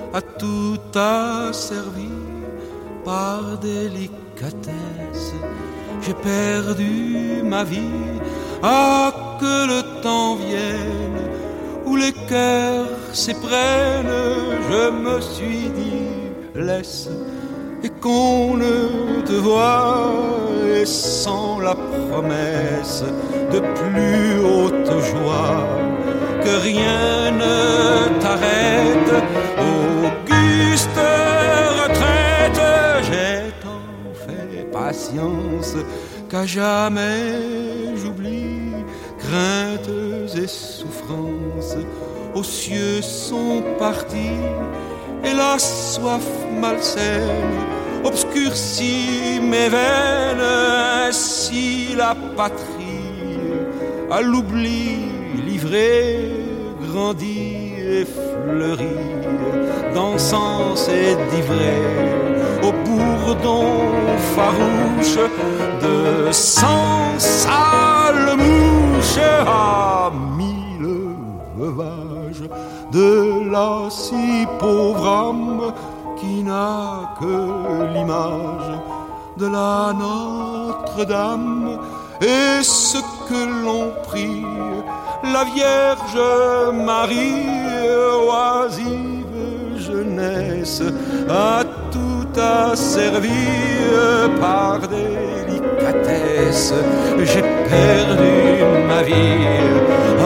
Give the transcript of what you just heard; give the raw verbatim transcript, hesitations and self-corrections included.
à tout asservi par délicatesse. J'ai perdu ma vie, ah que le temps vienne où les cœurs s'éprennent. Je me suis dit laisse, et qu'on ne te voie, et sans la promesse de plus haute joie, que rien ne t'arrête. Auguste retraite, j'ai tant fait patience qu'à jamais j'oublie craintes et souffrances. Aux cieux sont partis et la soif malsaine obscurcit mes veines. Ainsi la patrie à l'oubli livrée grandit et fleurit d'encens et d'ivrée au bourdon farouche de cent sales mouches. À mille veuvages de la si pauvre âme qui n'a que l'image de la Notre-Dame, et ce que l'on prie la Vierge Marie, oisive jeunesse, a tout asservi par délicatesse. J'ai perdu ma vie,